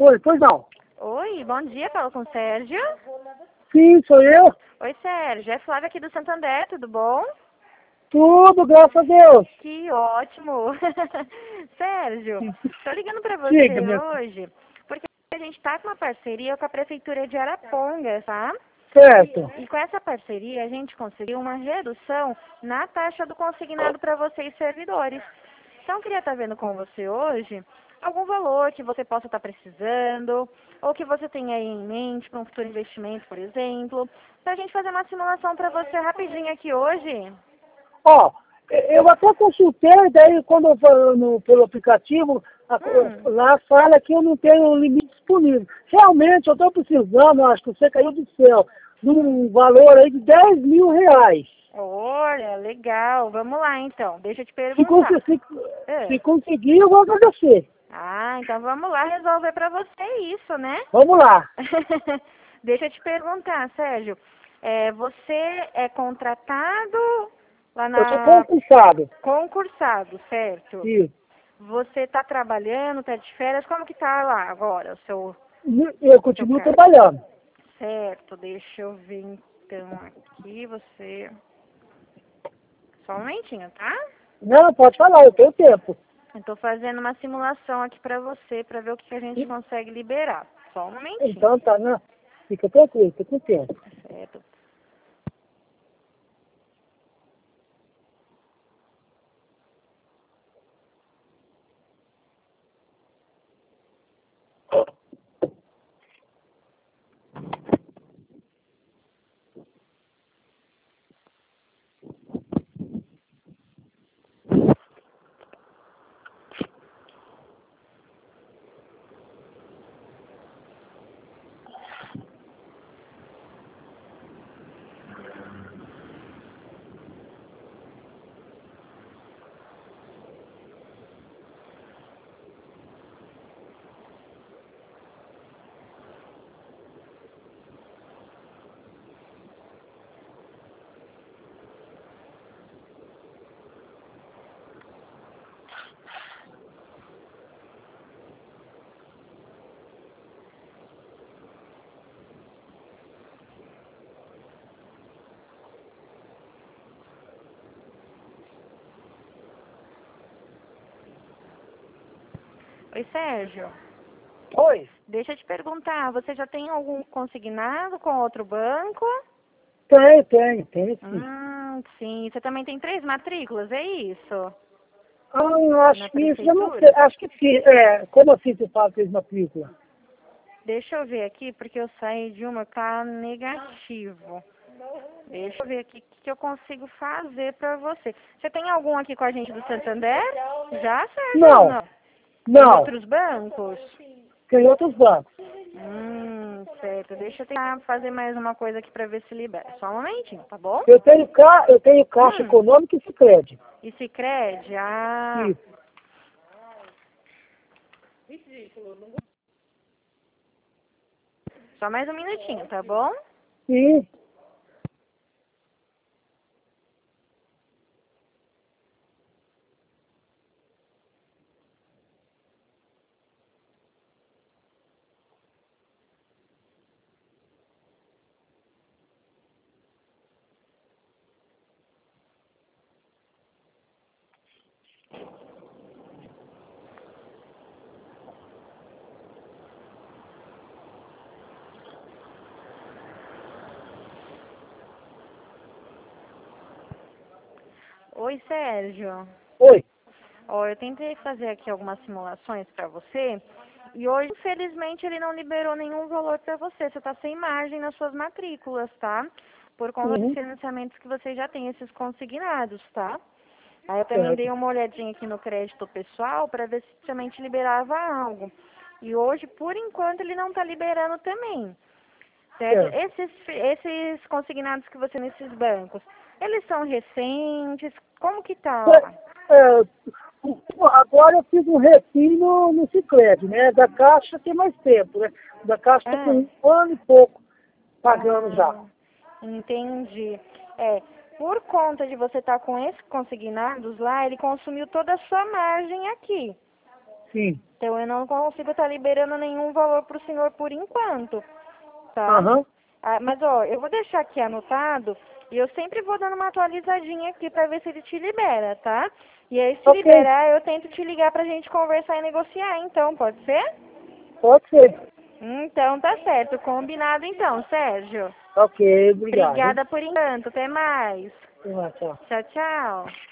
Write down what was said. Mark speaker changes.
Speaker 1: Oi, pois não.
Speaker 2: Oi, bom dia, falo com o Sérgio.
Speaker 1: Sim, sou eu.
Speaker 2: Oi, Sérgio, é Flávia aqui do Santander, tudo bom?
Speaker 1: Tudo, graças a Deus.
Speaker 2: Que ótimo! Sérgio, tô ligando pra
Speaker 1: Diga,
Speaker 2: você
Speaker 1: minha...
Speaker 2: hoje porque a gente tá com uma parceria com a Prefeitura de Arapongas, tá?
Speaker 1: Certo.
Speaker 2: E com essa parceria a gente conseguiu uma redução na taxa do consignado para vocês servidores. Então, eu queria estar vendo com você hoje algum valor que você possa estar precisando, ou que você tenha aí em mente para um futuro investimento, por exemplo, para a gente fazer uma simulação para você rapidinho aqui hoje.
Speaker 1: Ó, eu até consultei, daí quando eu vou pelo aplicativo, lá fala que eu não tenho limite disponível. Realmente, eu estou precisando, acho que você caiu do céu, de um valor aí de R$ 10.000.
Speaker 2: Olha, legal. Vamos lá, então. Deixa eu te
Speaker 1: Se,
Speaker 2: perguntar.
Speaker 1: se conseguir, eu vou agradecer.
Speaker 2: Ah, então vamos lá resolver para você isso, né?
Speaker 1: Vamos lá.
Speaker 2: Deixa eu te perguntar, Sérgio. Você é contratado lá
Speaker 1: Eu sou
Speaker 2: na
Speaker 1: concursado.
Speaker 2: concursado, certo?
Speaker 1: Isso.
Speaker 2: Você está trabalhando, está de férias, como que tá lá agora, o seu
Speaker 1: Eu
Speaker 2: seu
Speaker 1: continuo
Speaker 2: cargo?
Speaker 1: trabalhando.
Speaker 2: Certo, deixa eu ver então aqui, você... Só um momentinho, tá?
Speaker 1: Não, pode falar, eu tenho tempo.
Speaker 2: Eu tô fazendo uma simulação aqui pra você, pra ver o que a gente consegue liberar. Só um momentinho,
Speaker 1: Então tá, né? Fica tranquilo, fica com tempo.
Speaker 2: certo? Oi, Sérgio.
Speaker 1: Oi,
Speaker 2: Deixa eu te perguntar, você já tem algum consignado com outro banco?
Speaker 1: tenho sim.
Speaker 2: Sim. Você também tem 3 matrículas, é isso?
Speaker 1: Ah,
Speaker 2: Na
Speaker 1: acho que isso, eu não sei,
Speaker 2: prefeitura?
Speaker 1: acho que sim. Como assim você fala que eles matrícula?
Speaker 2: Deixa eu ver aqui, porque eu saí de uma, tá negativo. Deixa eu ver aqui o que eu consigo fazer pra você. Você tem algum aqui com a gente do Santander? Já, Sérgio, ou
Speaker 1: Não,
Speaker 2: não? Tem de
Speaker 1: não,
Speaker 2: outros bancos?
Speaker 1: tem outros bancos.
Speaker 2: Certo. Deixa eu tentar fazer mais uma coisa aqui pra ver se libera. Só um momentinho, tá bom?
Speaker 1: Eu tenho Caixa
Speaker 2: Hum,
Speaker 1: Econômica e Sicredi.
Speaker 2: e Sicredi? Ah,
Speaker 1: Isso.
Speaker 2: só mais um minutinho, tá bom?
Speaker 1: Sim.
Speaker 2: Oi, Sérgio.
Speaker 1: Oi.
Speaker 2: Ó, eu tentei fazer aqui algumas simulações pra você e hoje, infelizmente, ele não liberou nenhum valor pra você. Você tá sem margem nas suas matrículas, tá? Por conta dos
Speaker 1: Uhum.
Speaker 2: financiamentos que você já tem, esses consignados, tá? Aí eu também dei
Speaker 1: Certo.
Speaker 2: uma olhadinha aqui no crédito pessoal para ver se realmente liberava algo. E hoje, por enquanto, ele não está liberando também. Certo?
Speaker 1: Certo.
Speaker 2: Esses consignados que você tem nesses bancos, eles são recentes? Como que tá lá?
Speaker 1: É, agora eu fiz um refino no Sicredi, né? Da Caixa tem mais tempo, né? Da Caixa está
Speaker 2: Ah,
Speaker 1: com 1 ano e pouco pagando já.
Speaker 2: ah, entendi. Por conta de você estar com esses consignados lá, ele consumiu toda a sua margem aqui.
Speaker 1: Sim.
Speaker 2: Então eu não consigo estar liberando nenhum valor para o senhor por enquanto, tá?
Speaker 1: Aham.
Speaker 2: Mas ó, eu vou deixar aqui anotado e eu sempre vou dando uma atualizadinha aqui para ver se ele te libera, tá? E aí se
Speaker 1: Ok.
Speaker 2: liberar eu tento te ligar pra gente conversar e negociar, então, pode ser?
Speaker 1: Pode ser.
Speaker 2: Então tá certo, combinado então, Sérgio.
Speaker 1: Ok, obrigado.
Speaker 2: Obrigada por enquanto, até mais.
Speaker 1: Tchau.
Speaker 2: Tchau, tchau.